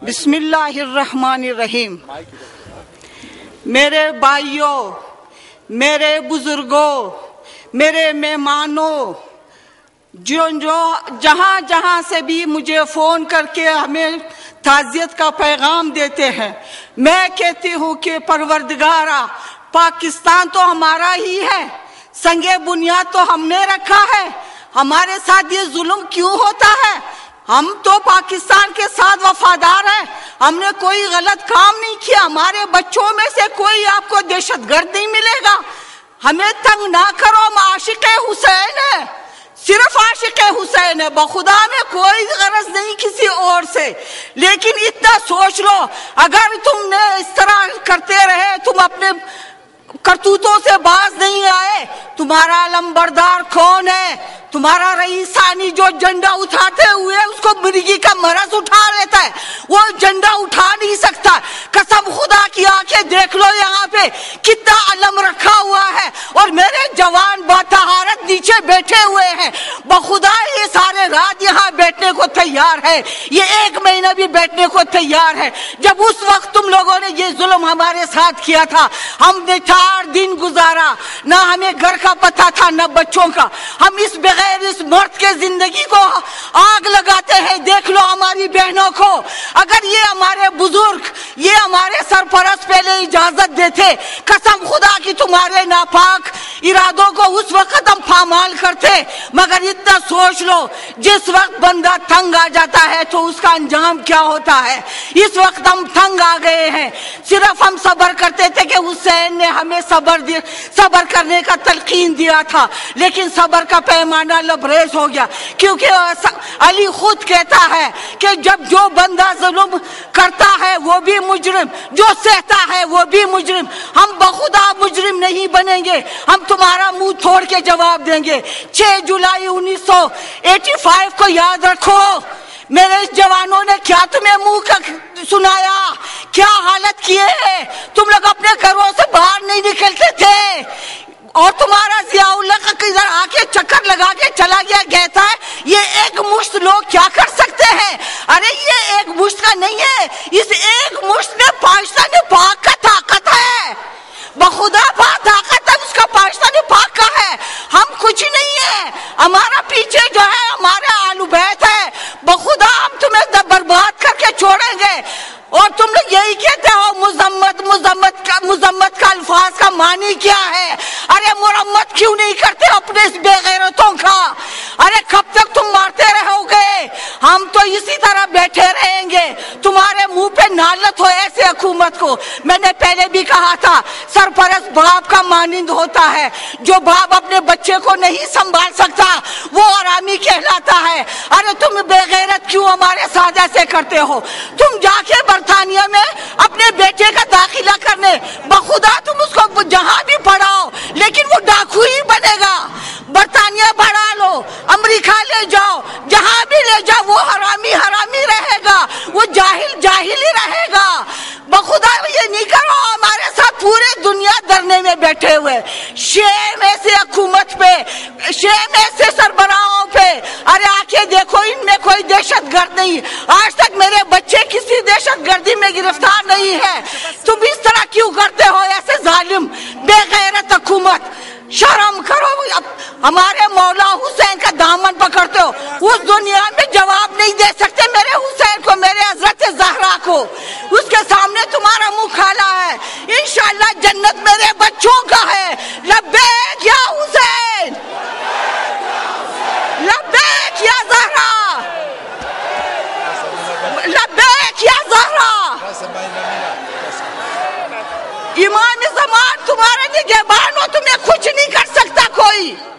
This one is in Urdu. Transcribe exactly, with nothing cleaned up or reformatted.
بسم اللہ الرحمن الرحیم۔ میرے بھائیوں، میرے بزرگوں، میرے مہمانوں، جو جو جہاں جہاں سے بھی مجھے فون کر کے ہمیں تعزیت کا پیغام دیتے ہیں، میں کہتی ہوں کہ پروردگارا، پاکستان تو ہمارا ہی ہے، سنگ بنیاد تو ہم نے رکھا ہے، ہمارے ساتھ یہ ظلم کیوں ہوتا ہے؟ ہم تو پاکستان کے ساتھ وفادار ہیں، ہم نے کوئی غلط کام نہیں کیا، ہمارے بچوں میں سے کوئی آپ کو دہشت گرد نہیں ملے گا، ہمیں تنگ نہ کرو، ہم عاشق حسین ہیں، صرف عاشق حسین ہے، بخدا میں کوئی غرض نہیں کسی اور سے۔ لیکن اتنا سوچ لو، اگر تم نے اس طرح کرتے رہے، تم اپنے کرتوتوں سے باز نہیں آئے، تمہارا علمبردار کون ہے؟ تمہارا رئیسانی جو جھنڈا اٹھاتے ہوئے اس کو مرغی کا مرض اٹھا لیتا ہے، وہ جھنڈا اٹھا نہیں سکتا۔ قسم خدا کی آنکھیں دیکھ لو، یہاں پہ کتنا علم رکھا ہوا ہے اور میرے جوان بطہارت نیچے بیٹھے ہوئے ہیں، بخدا یہ سارے رات یہاں بیٹھنے کو تیار ہے، یہ ایک مہینہ بھی بیٹھنے کو تیار ہے۔ جب اس وقت تم لوگوں نے یہ ظلم ہمارے ساتھ کیا تھا، ہم نے چار دن گزارا، نہ ہمیں گھر کا پتہ تھا نہ بچوں کا، ہم اس بغیر اس مرد کے زندگی کو آگ لگاتے ہیں۔ دیکھ لو ہماری بہنوں کو، اگر یہ ہمارے بزرگ، یہ ہمارے سرپرست پہلے اجازت دیتے، قسم خدا کی تمہارے ناپاک ارادوں کو اس وقت ہم پامال کرتے۔ مگر اتنا سوچ لو، جس وقت بندہ تنگ آ جاتا ہے تو اس کا انجام کیا ہوتا ہے۔ اس وقت ہم تنگ آ گئے ہیں، صرف ہم صبر کرتے تھے کہ حسین نے ہمیں صبر دی صبر کرنے کا تلقین دیا تھا، لیکن صبر کا پیمانہ لبریز ہو گیا، کیونکہ علی خود کہتا ہے کہ جب جو بندہ ظلم کرتا ہے وہ بھی مجرم، جو سہتا ہے وہ بھی مجرم، ہم بخدا مجرم نہیں بنیں گے، ہم تمہارا منہ توڑ کے جواب دیں گے۔ چھ جولائی انیس سو ایٹی فائیو کو یاد رکھو، میرے اس جوانوں نے کیا تمہیں منہ سنایا، کیا حالت کیے، تم لوگ اپنے گھروں سے باہر نہیں نکلتے تھے، اور تمہارا ضیاء اللہ کا ادھر آ کے چکر لگا کے چلا گیا، کہتا ہے یہ ایک مشت لوگ کیا کر سکتے ہیں۔ ارے یہ ایک مشت کا نہیں ہے، اس ایک مشت میں پاکستان پاک کا طاقت ہے، بخدا پاک طاقت ہے اس کا، پاکستان پاک کا ہے، ہم کچھ نہیں ہے، ہمارا پیچھے جو ہے ہمارے آل بیت ہے، بخدا ہم تمہیں برباد کر کے چھوڑیں گے۔ اور تم لوگ یہی کہتے ہو مذمت مذمت کا مذمت کا الفاظ کا معنی کیا ہے؟ ارے مرمت کیوں نہیں کرتے اپنے اس بے غیرتوں کا؟ ارے کب تک تم مارتے رہو گے؟ ہم تو اسی طرح بیٹھے رہیں گے، تمہارے منہ پہ نالت ہو ایسے حکومت کو۔ میں نے پہلے بھی کہا تھا، سرپرست باپ کا مانند ہوتا ہے، جو باپ اپنے بچے کو نہیں سنبھال سکتا وہ حرامی کہلاتا ہے۔ ارے تم بے غیرت کیوں ہمارے ساتھ ایسے کرتے ہو؟ تم جا کے برطانیہ میں اپنے بیٹے کا داخلہ کرنے، بخدا تم اس کو جہاں بھی پڑھاؤ لیکن وہ ڈاکو ہی بنے گا۔ برطانیہ بڑھا لو، امریکہ لے جاؤ، جہاں بھی لے جاؤ وہ حرامی حرامی رہے گا، وہ جاہل جاہل ہی رہے گا۔ بخدا یہ نہیں کرو، ہمارے ساتھ پورے دنیا دھرنے میں بیٹھے ہوئے، شیم ایسے حکومت پہ، شیم ایسے سربراہوں پہ۔ ارے آ کے دیکھو، ان میں کوئی دہشت گرد نہیں، آج تک میرے بچے کسی دہشت گردی میں گرفتار نہیں ہے۔ تم اس طرح کیوں کرتے ہو ایسے ظالم بے غیرت حکومت؟ شرم کرو، ہمارے مولا حسین کا دامن پکڑتے ہو، اس دنیا میں جواب نہیں دے سکتے میرے حسین کو، میرے حضرت زہرا کو، اس کے سامنے تمہارا منہ کھالا ہے۔ انشاءاللہ جنت میرے بچوں کا ہے۔ لبیک یا حسین، لبیک یا زہرا، لبیک یا زہرا۔ امام زمان تمہارے نگہبان ہو، تمہیں کچھ نہیں کر سکتا کوئی۔